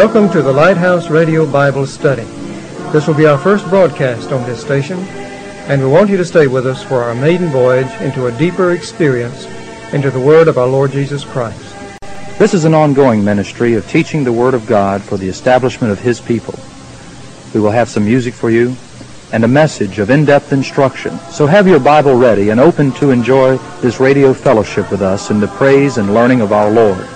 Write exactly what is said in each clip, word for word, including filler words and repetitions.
Welcome to the Lighthouse Radio Bible Study. This will be our first broadcast on this station, and we want you to stay with us for our maiden voyage into a deeper experience into the Word of our Lord Jesus Christ. This is an ongoing ministry of teaching the Word of God for the establishment of His people. We will have some music for you and a message of in-depth instruction. So have your Bible ready and open to enjoy this radio fellowship with us in the praise and learning of our Lord.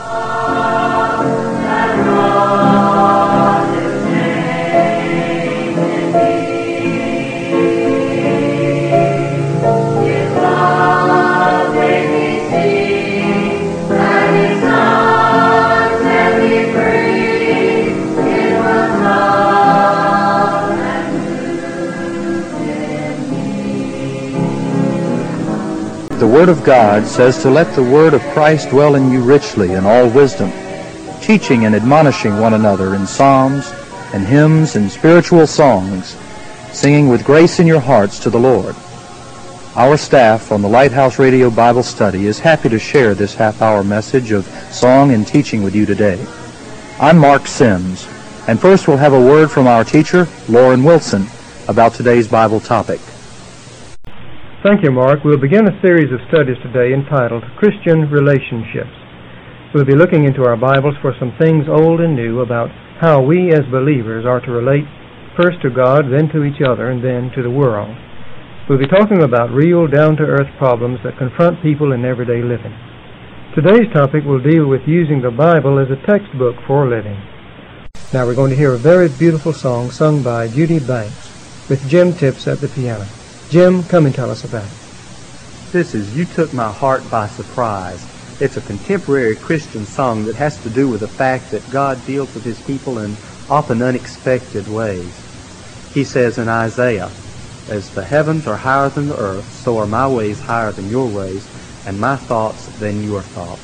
The Word of God says to let the Word of Christ dwell in you richly in all wisdom, teaching and admonishing one another in psalms and hymns and spiritual songs, singing with grace in your hearts to the Lord. Our staff on the Lighthouse Radio Bible Study is happy to share this half-hour message of song and teaching with you today. I'm Mark Sims, and first we'll have a word from our teacher, Lauren Wilson, about today's Bible topic. Thank you, Mark. We'll begin a series of studies today entitled Christian Relationships. We'll be looking into our Bibles for some things old and new about how we as believers are to relate first to God, then to each other, and then to the world. We'll be talking about real, down-to-earth problems that confront people in everyday living. Today's topic will deal with using the Bible as a textbook for living. Now we're going to hear a very beautiful song sung by Judy Banks with Jim Tips at the piano. Jim, come and tell us about it. This is You Took My Heart by Surprise. It's a contemporary Christian song that has to do with the fact that God deals with His people in often unexpected ways. He says in Isaiah, "As the heavens are higher than the earth, so are my ways higher than your ways, and my thoughts than your thoughts."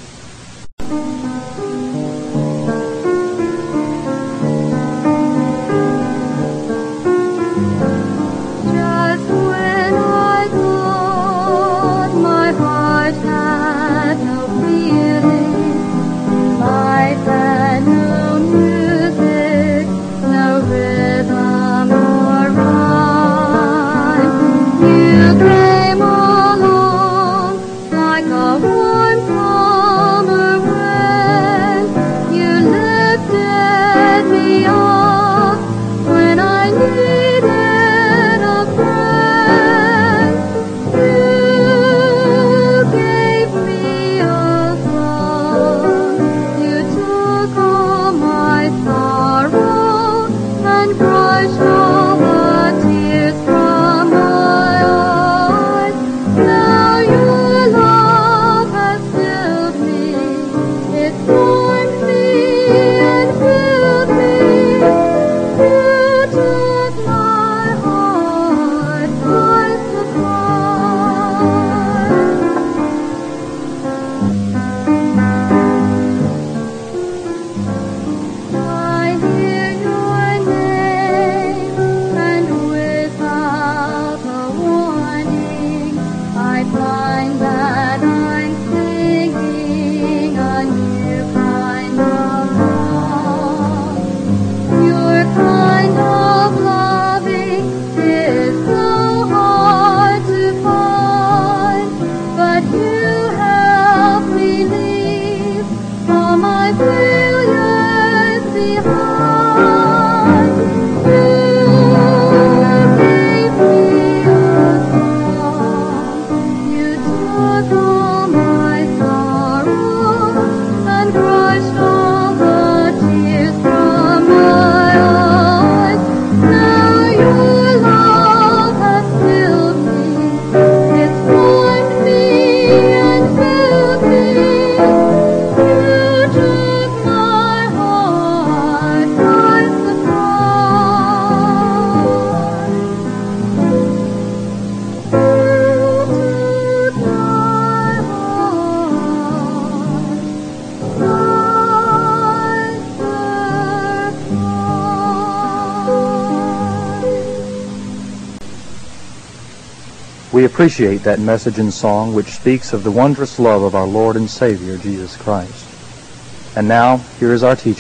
We appreciate that message and song which speaks of the wondrous love of our Lord and Savior, Jesus Christ. And now, here is our teacher,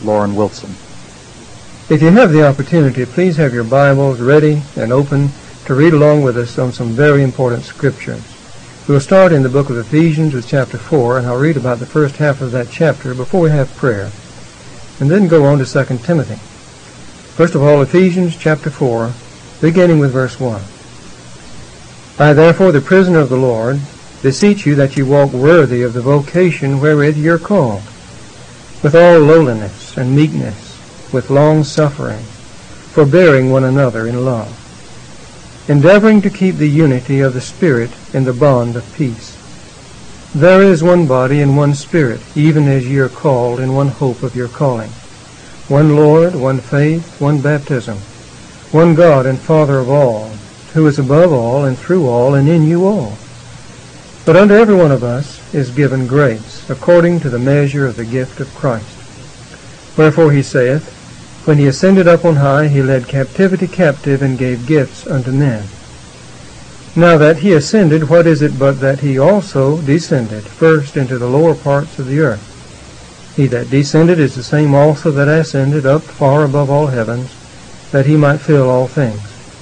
Loren Wilson. If you have the opportunity, please have your Bibles ready and open to read along with us on some very important scriptures. We'll start in the book of Ephesians with chapter four, and I'll read about the first half of that chapter before we have prayer, and then go on to Second Timothy. First of all, Ephesians chapter four, beginning with verse one. I therefore, the prisoner of the Lord, beseech you that you walk worthy of the vocation wherewith you are called, with all lowliness and meekness, with long suffering, forbearing one another in love, endeavoring to keep the unity of the Spirit in the bond of peace. There is one body and one Spirit, even as ye are called in one hope of your calling, one Lord, one faith, one baptism, one God and Father of all, who is above all and through all and in you all. But unto every one of us is given grace, according to the measure of the gift of Christ. Wherefore he saith, when he ascended up on high, he led captivity captive and gave gifts unto men. Now that he ascended, what is it but that he also descended first into the lower parts of the earth? He that descended is the same also that ascended up far above all heavens, that he might fill all things.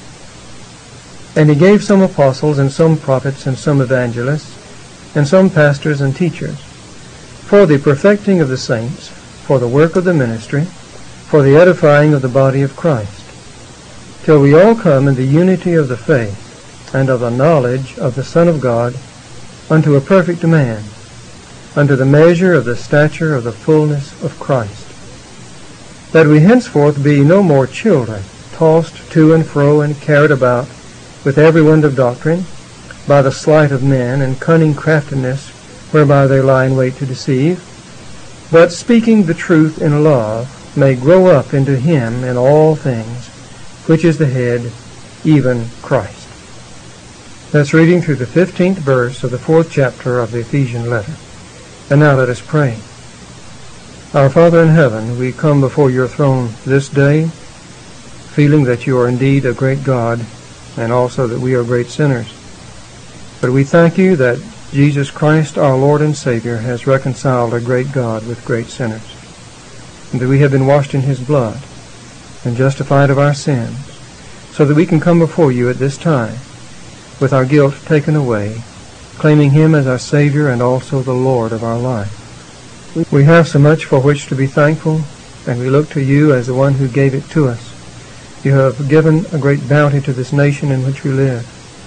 And he gave some apostles, and some prophets, and some evangelists, and some pastors and teachers, for the perfecting of the saints, for the work of the ministry, for the edifying of the body of Christ, till we all come in the unity of the faith, and of the knowledge of the Son of God, unto a perfect man, unto the measure of the stature of the fullness of Christ, that we henceforth be no more children, tossed to and fro and carried about with every wind of doctrine, by the sleight of men and cunning craftiness, whereby they lie in wait to deceive, but speaking the truth in love, may grow up into him in all things, which is the head, even Christ. That's reading through the fifteenth verse of the fourth chapter of the Ephesian letter. And now let us pray. Our Father in heaven, we come before your throne this day, feeling that you are indeed a great God, and also that we are great sinners. But we thank you that Jesus Christ, our Lord and Savior, has reconciled a great God with great sinners, and that we have been washed in his blood and justified of our sins, so that we can come before you at this time with our guilt taken away, claiming him as our Savior and also the Lord of our life. We have so much for which to be thankful, and we look to you as the one who gave it to us. You have given a great bounty to this nation in which we live,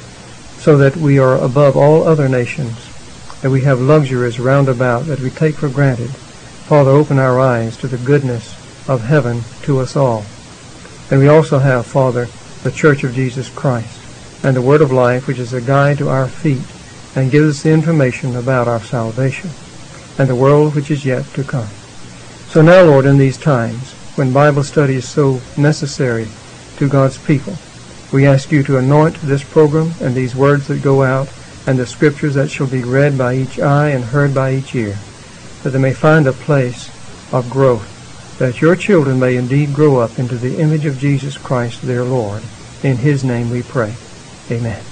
so that we are above all other nations, that we have luxuries round about that we take for granted. Father, open our eyes to the goodness of heaven to us all. And we also have, Father, the Church of Jesus Christ, and the Word of Life, which is a guide to our feet, and gives us the information about our salvation, and the world which is yet to come. So now, Lord, in these times, when Bible study is so necessary to God's people, we ask you to anoint this program and these words that go out, and the scriptures that shall be read by each eye and heard by each ear, that they may find a place of growth, that your children may indeed grow up into the image of Jesus Christ, their Lord. In his name we pray. Amen.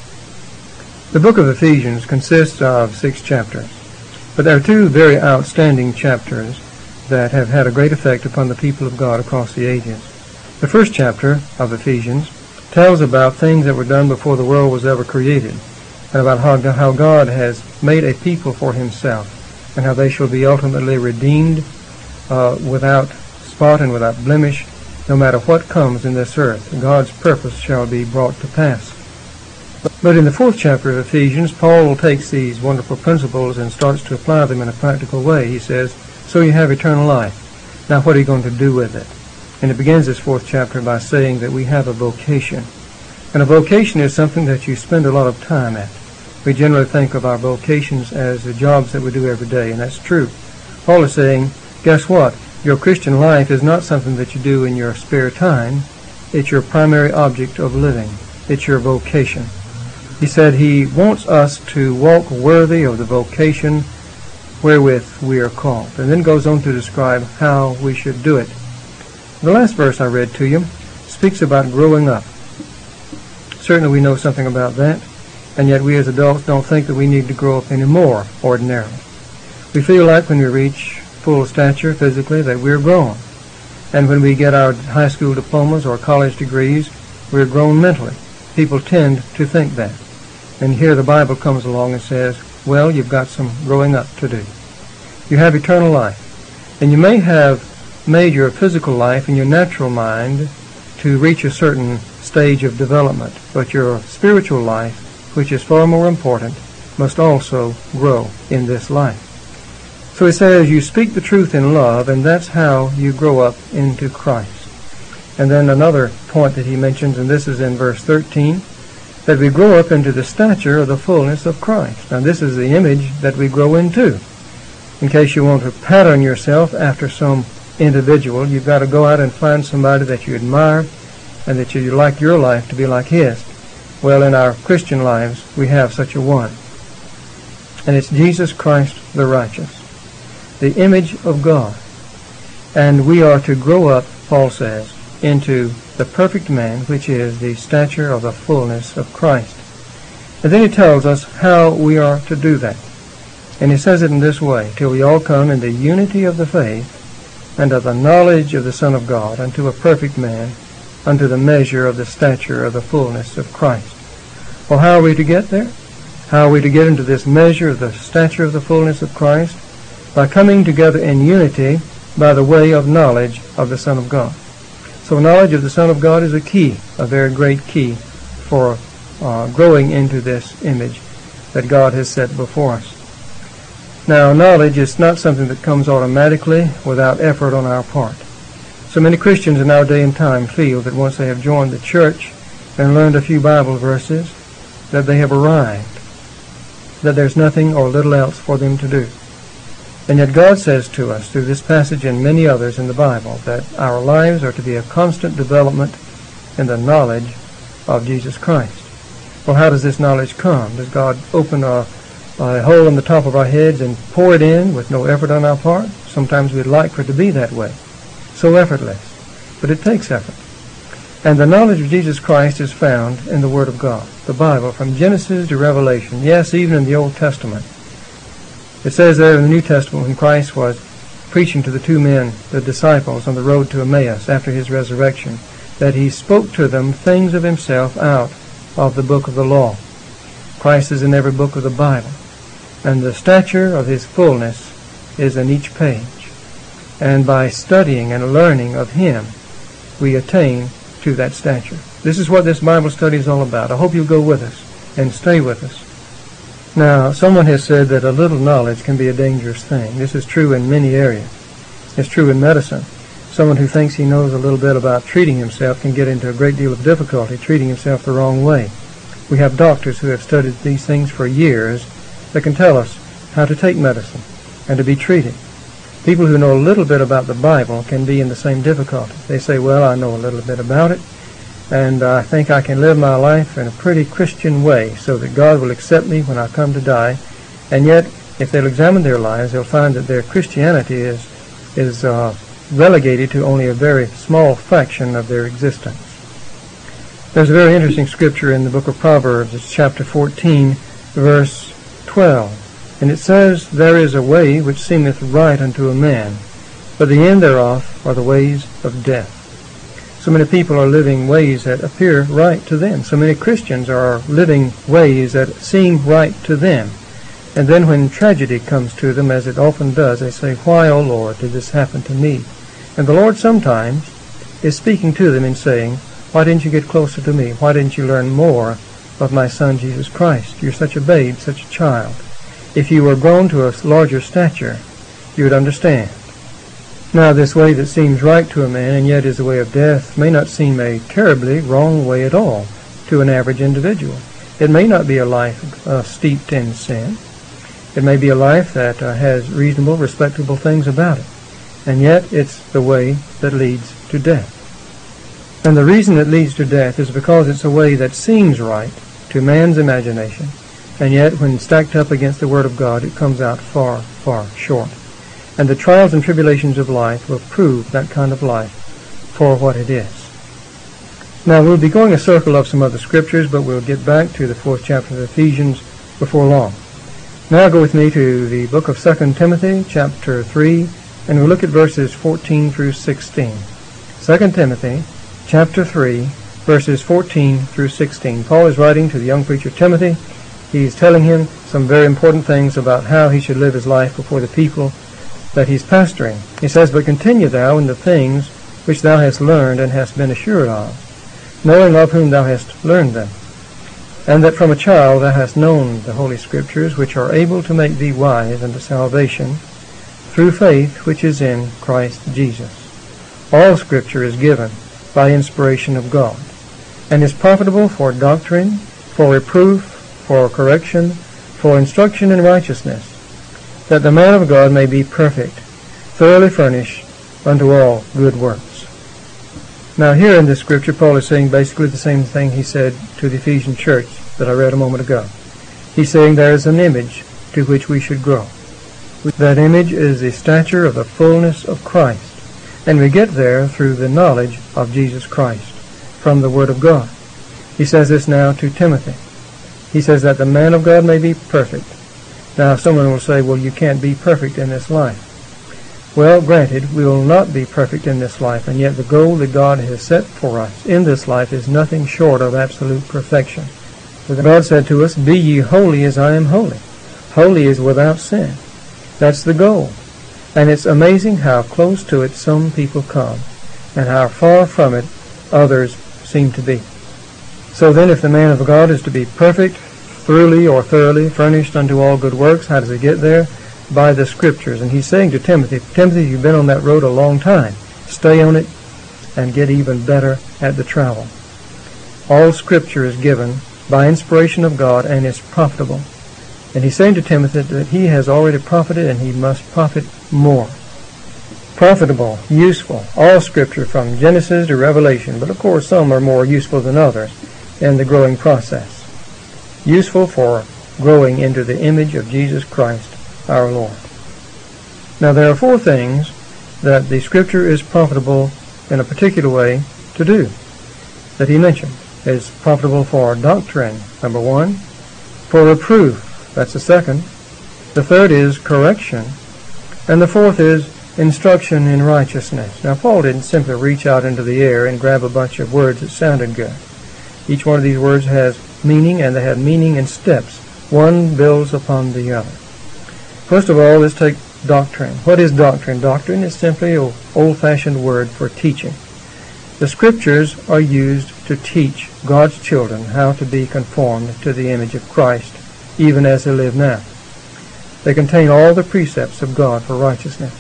The book of Ephesians consists of six chapters, but there are two very outstanding chapters that have had a great effect upon the people of God across the ages. The first chapter of Ephesians tells about things that were done before the world was ever created, and about how, how God has made a people for himself, and how they shall be ultimately redeemed uh, without spot and without blemish. No matter what comes in this earth, God's purpose shall be brought to pass. But in the fourth chapter of Ephesians, Paul takes these wonderful principles and starts to apply them in a practical way. He says, so you have eternal life. Now what are you going to do with it? And it begins this fourth chapter by saying that we have a vocation. And a vocation is something that you spend a lot of time at. We generally think of our vocations as the jobs that we do every day, and that's true. Paul is saying, guess what? Your Christian life is not something that you do in your spare time. It's your primary object of living. It's your vocation. He said he wants us to walk worthy of the vocation wherewith we are called, and then goes on to describe how we should do it. The last verse I read to you speaks about growing up. Certainly we know something about that, and yet we as adults don't think that we need to grow up anymore ordinarily. We feel like when we reach full stature physically that we're grown. And when we get our high school diplomas or college degrees, we're grown mentally. People tend to think that. And here the Bible comes along and says, well, you've got some growing up to do. You have eternal life. And you may have made your physical life and your natural mind to reach a certain stage of development, but your spiritual life, which is far more important, must also grow in this life. So he says, you speak the truth in love, and that's how you grow up into Christ. And then another point that he mentions, and this is in verse thirteen, that we grow up into the stature of the fullness of Christ. Now this is the image that we grow into. In case you want to pattern yourself after some individual, you've got to go out and find somebody that you admire and that you like your life to be like his. Well, in our Christian lives, we have such a one. And it's Jesus Christ the righteous, the image of God. And we are to grow up, Paul says, into the perfect man, which is the stature of the fullness of Christ. And then he tells us how we are to do that. And he says it in this way, till we all come in the unity of the faith and of the knowledge of the Son of God, unto a perfect man, unto the measure of the stature of the fullness of Christ. Well, how are we to get there? How are we to get into this measure of the stature of the fullness of Christ? By coming together in unity by the way of knowledge of the Son of God. So knowledge of the Son of God is a key, a very great key for uh, growing into this image that God has set before us. Now, knowledge is not something that comes automatically without effort on our part. So many Christians in our day and time feel that once they have joined the church and learned a few Bible verses, that they have arrived, that there's nothing or little else for them to do. And yet God says to us through this passage and many others in the Bible that our lives are to be a constant development in the knowledge of Jesus Christ. Well, how does this knowledge come? Does God open a, a hole in the top of our heads and pour it in with no effort on our part? Sometimes we'd like for it to be that way. So effortless. But it takes effort. And the knowledge of Jesus Christ is found in the Word of God, the Bible, from Genesis to Revelation. Yes, even in the Old Testament. It says there in the New Testament when Christ was preaching to the two men, the disciples, on the road to Emmaus after his resurrection, that he spoke to them things of himself out of the book of the law. Christ is in every book of the Bible, and the stature of his fullness is in each page. And by studying and learning of him, we attain to that stature. This is what this Bible study is all about. I hope you'll go with us and stay with us. Now, someone has said that a little knowledge can be a dangerous thing. This is true in many areas. It's true in medicine. Someone who thinks he knows a little bit about treating himself can get into a great deal of difficulty treating himself the wrong way. We have doctors who have studied these things for years that can tell us how to take medicine and to be treated. People who know a little bit about the Bible can be in the same difficulty. They say, well, I know a little bit about it, and I think I can live my life in a pretty Christian way so that God will accept me when I come to die. And yet, if they'll examine their lives, they'll find that their Christianity is, is uh, relegated to only a very small fraction of their existence. There's a very interesting scripture in the book of Proverbs. It's chapter fourteen, verse twelve. And it says, there is a way which seemeth right unto a man, but the end thereof are the ways of death. So many people are living ways that appear right to them. So many Christians are living ways that seem right to them. And then when tragedy comes to them, as it often does, they say, why, O Lord, did this happen to me? And the Lord sometimes is speaking to them and saying, why didn't you get closer to me? Why didn't you learn more of my Son, Jesus Christ? You're such a babe, such a child. If you were grown to a larger stature, you would understand. Now, this way that seems right to a man and yet is the way of death may not seem a terribly wrong way at all to an average individual. It may not be a life uh, steeped in sin. It may be a life that uh, has reasonable, respectable things about it. And yet it's the way that leads to death. And the reason it leads to death is because it's a way that seems right to man's imagination. And yet, when stacked up against the Word of God, it comes out far, far short. And the trials and tribulations of life will prove that kind of life for what it is. Now, we'll be going a circle of some other scriptures, but we'll get back to the fourth chapter of Ephesians before long. Now go with me to the book of Second Timothy, chapter three, and we'll look at verses fourteen through sixteen. Second Timothy chapter three, verses fourteen through sixteen. Paul is writing to the young preacher Timothy. He's telling him some very important things about how he should live his life before the people that he's pastoring. He says, "But continue thou in the things which thou hast learned and hast been assured of, knowing of whom thou hast learned them, and that from a child thou hast known the Holy Scriptures, which are able to make thee wise unto salvation, through faith which is in Christ Jesus. All Scripture is given by inspiration of God, and is profitable for doctrine, for reproof, for correction, for instruction in righteousness, that the man of God may be perfect, thoroughly furnished unto all good works." Now here in this scripture, Paul is saying basically the same thing he said to the Ephesian church that I read a moment ago. He's saying there is an image to which we should grow. That image is the stature of the fullness of Christ, and we get there through the knowledge of Jesus Christ from the Word of God. He says this now to Timothy. He says that the man of God may be perfect. Now someone will say, well, you can't be perfect in this life. Well, granted, we will not be perfect in this life, and yet the goal that God has set for us in this life is nothing short of absolute perfection. For God said to us, "Be ye holy as I am holy." Holy is without sin. That's the goal. And it's amazing how close to it some people come, and how far from it others seem to be. So then if the man of God is to be perfect, thoroughly or thoroughly furnished unto all good works, how does he get there? By the Scriptures. And he's saying to Timothy, Timothy, you've been on that road a long time. Stay on it and get even better at the travel. All Scripture is given by inspiration of God and is profitable. And he's saying to Timothy that he has already profited and he must profit more. Profitable, useful, all Scripture from Genesis to Revelation, but of course some are more useful than others in the growing process. Useful for growing into the image of Jesus Christ our Lord. Now there are four things that the Scripture is profitable in a particular way to do that he mentioned. It's profitable for doctrine, number one. For reproof, that's the second. The third is correction. And the fourth is instruction in righteousness. Now Paul didn't simply reach out into the air and grab a bunch of words that sounded good. Each one of these words has meaning, and they have meaning in steps. One builds upon the other. First of all, let's take doctrine. What is doctrine? Doctrine is simply an old-fashioned word for teaching. The Scriptures are used to teach God's children how to be conformed to the image of Christ, even as they live now. They contain all the precepts of God for righteousness.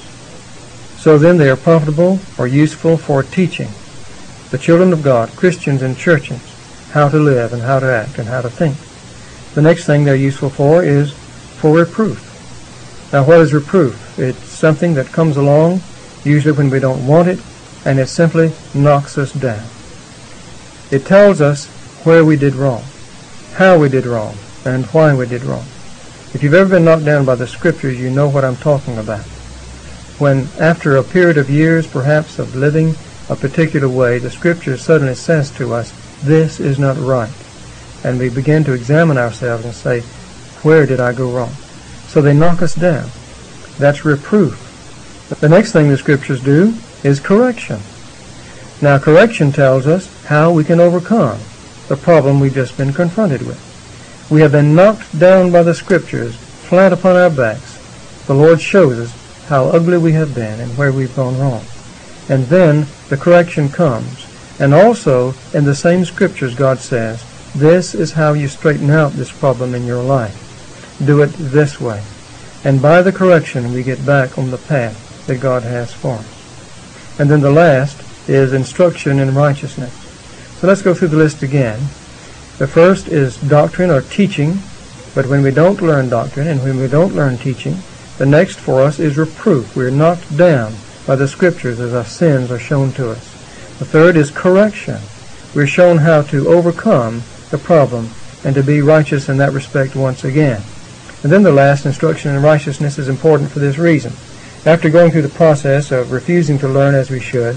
So then they are profitable or useful for teaching the children of God, Christians and churches, how to live and how to act and how to think. The next thing they're useful for is for reproof. Now what is reproof? It's something that comes along, usually when we don't want it, and it simply knocks us down. It tells us where we did wrong, how we did wrong, and why we did wrong. If you've ever been knocked down by the Scriptures, you know what I'm talking about. When, after a period of years, perhaps, of living a particular way, the Scripture suddenly says to us, this is not right. And we begin to examine ourselves and say, where did I go wrong? So they knock us down. That's reproof. The next thing the Scriptures do is correction. Now, correction tells us how we can overcome the problem we've just been confronted with. We have been knocked down by the Scriptures, flat upon our backs. The Lord shows us how ugly we have been and where we've gone wrong. And then the correction comes. And also, in the same Scriptures, God says, this is how you straighten out this problem in your life. Do it this way. And by the correction, we get back on the path that God has for us. And then the last is instruction in righteousness. So let's go through the list again. The first is doctrine or teaching, but when we don't learn doctrine and when we don't learn teaching, the next for us is reproof. We're knocked down by the Scriptures as our sins are shown to us. The third is correction. We're shown how to overcome the problem and to be righteous in that respect once again. And then the last, instruction in righteousness, is important for this reason. After going through the process of refusing to learn as we should,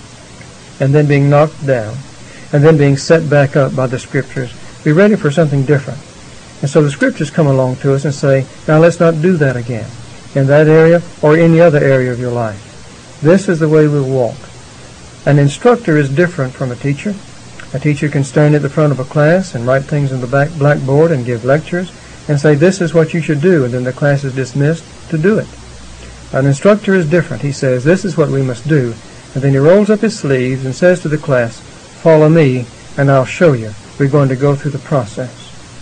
and then being knocked down, and then being set back up by the Scriptures, we're ready for something different. And so the Scriptures come along to us and say, now let's not do that again, in that area or any other area of your life. This is the way we'll walk. An instructor is different from a teacher. A teacher can stand at the front of a class and write things on the back blackboard and give lectures and say, this is what you should do, and then the class is dismissed to do it. An instructor is different. He says, this is what we must do, and then he rolls up his sleeves and says to the class, follow me, and I'll show you. We're going to go through the process.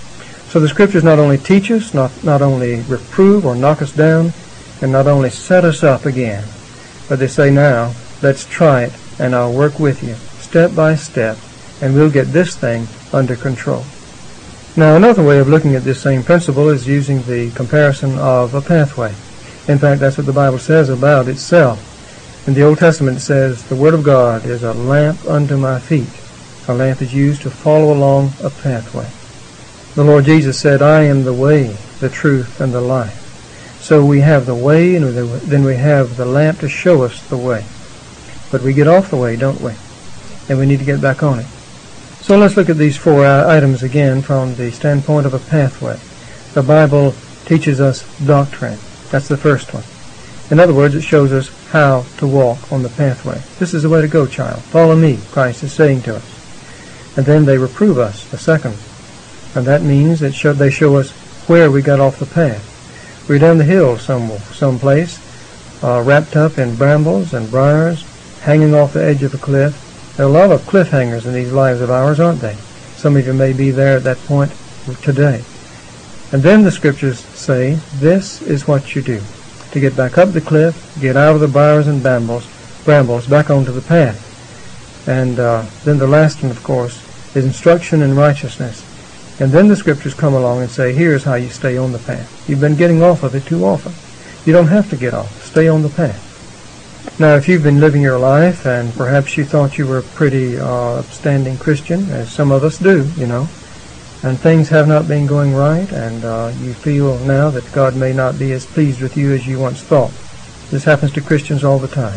So the Scriptures not only teach us, not, not only reprove or knock us down, and not only set us up again, but they say, now, let's try it, and I'll work with you, step by step, and we'll get this thing under control. Now, another way of looking at this same principle is using the comparison of a pathway. In fact, that's what the Bible says about itself. In the Old Testament it says, the Word of God is a lamp unto my feet. A lamp is used to follow along a pathway. The Lord Jesus said, I am the way, the truth, and the life. So we have the way, and then we have the lamp to show us the way. But we get off the way, don't we? And we need to get back on it. So let's look at these four uh, items again from the standpoint of a pathway. The Bible teaches us doctrine. That's the first one. In other words, it shows us how to walk on the pathway. This is the way to go, child. Follow me, Christ is saying to us. And then they reprove us, the second. And that means that show, they show us where we got off the path. We're down the hill some someplace, uh, wrapped up in brambles and briars, hanging off the edge of a cliff. There are a lot of cliffhangers in these lives of ours, aren't they? Some of you may be there at that point today. And then the Scriptures say, this is what you do. To get back up the cliff, get out of the briars and brambles, brambles back onto the path. And uh, then the last one, of course, is instruction in righteousness. And then the Scriptures come along and say, here's how you stay on the path. You've been getting off of it too often. You don't have to get off. Stay on the path. Now, if you've been living your life, and perhaps you thought you were a pretty uh, upstanding Christian, as some of us do, you know, and things have not been going right, and uh, you feel now that God may not be as pleased with you as you once thought. This happens to Christians all the time.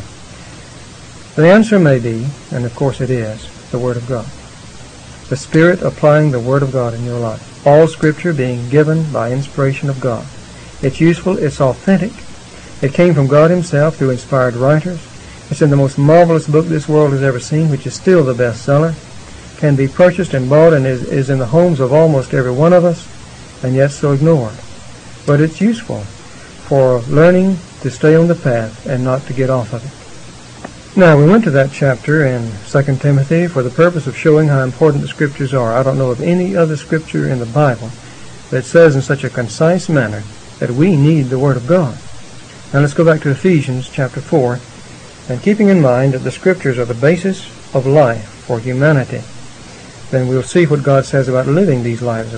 The answer may be, and of course it is, the Word of God. The Spirit applying the Word of God in your life. All Scripture being given by inspiration of God. It's useful, it's authentic. It came from God Himself through inspired writers. It's in the most marvelous book this world has ever seen, which is still the bestseller. Can be purchased and bought and is, is in the homes of almost every one of us, and yet so ignored. But it's useful for learning to stay on the path and not to get off of it. Now, we went to that chapter in Second Timothy for the purpose of showing how important the Scriptures are. I don't know of any other Scripture in the Bible that says in such a concise manner that we need the Word of God. Now let's go back to Ephesians chapter four, and keeping in mind that the Scriptures are the basis of life for humanity, then we'll see what God says about living these lives of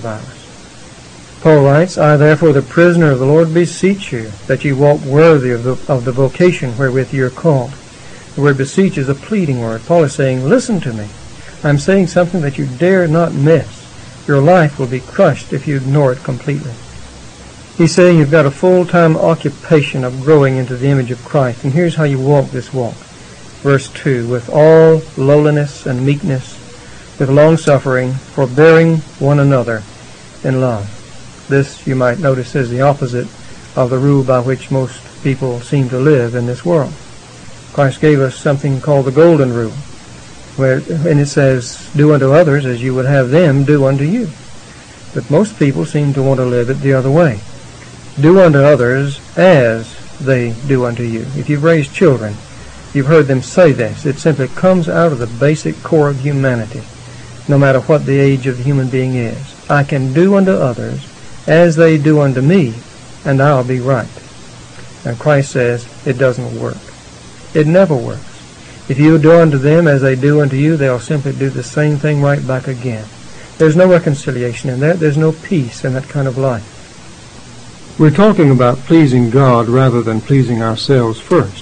ours. Paul writes, I therefore, the prisoner of the Lord, beseech you, that ye walk worthy of the, of the vocation wherewith ye are called. The word beseech is a pleading word. Paul is saying, listen to me. I'm saying something that you dare not miss. Your life will be crushed if you ignore it completely. He's saying you've got a full-time occupation of growing into the image of Christ. And here's how you walk this walk. Verse two, with all lowliness and meekness, with long-suffering, forbearing one another in love. This, you might notice, is the opposite of the rule by which most people seem to live in this world. Christ gave us something called the Golden Rule, where, and it says, do unto others as you would have them do unto you. But most people seem to want to live it the other way. Do unto others as they do unto you. If you've raised children, you've heard them say this. It simply comes out of the basic core of humanity, no matter what the age of the human being is. I can do unto others as they do unto me, and I'll be right. And Christ says it doesn't work. It never works. If you do unto them as they do unto you, they'll simply do the same thing right back again. There's no reconciliation in that. There's no peace in that kind of life. We're talking about pleasing God rather than pleasing ourselves first.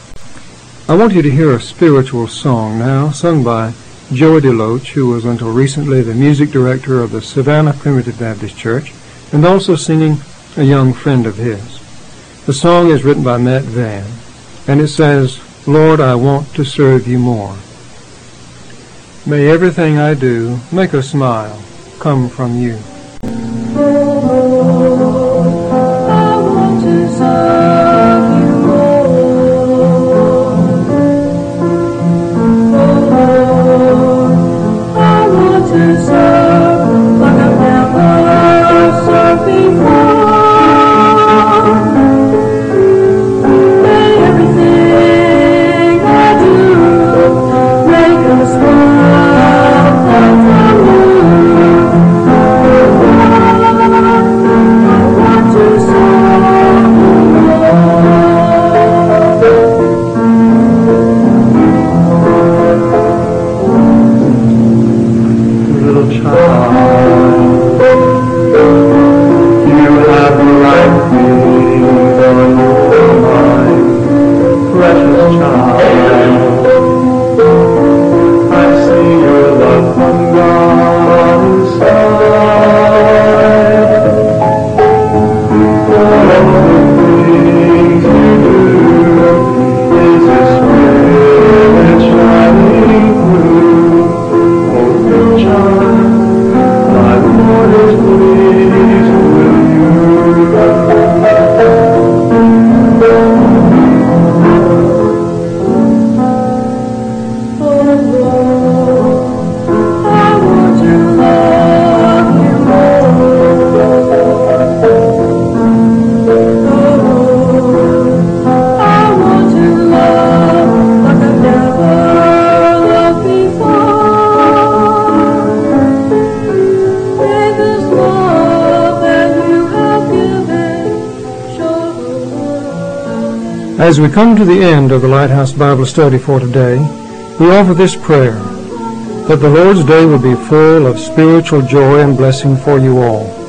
I want you to hear a spiritual song now, sung by Joey DeLoach, who was until recently the music director of the Savannah Primitive Baptist Church, and also singing a young friend of his. The song is written by Matt Vann, and it says, Lord, I want to serve you more. May everything I do make a smile come from you. Serve you, Lord. As we come to the end of the Lighthouse Bible Study for today, we offer this prayer, that the Lord's day would be full of spiritual joy and blessing for you all.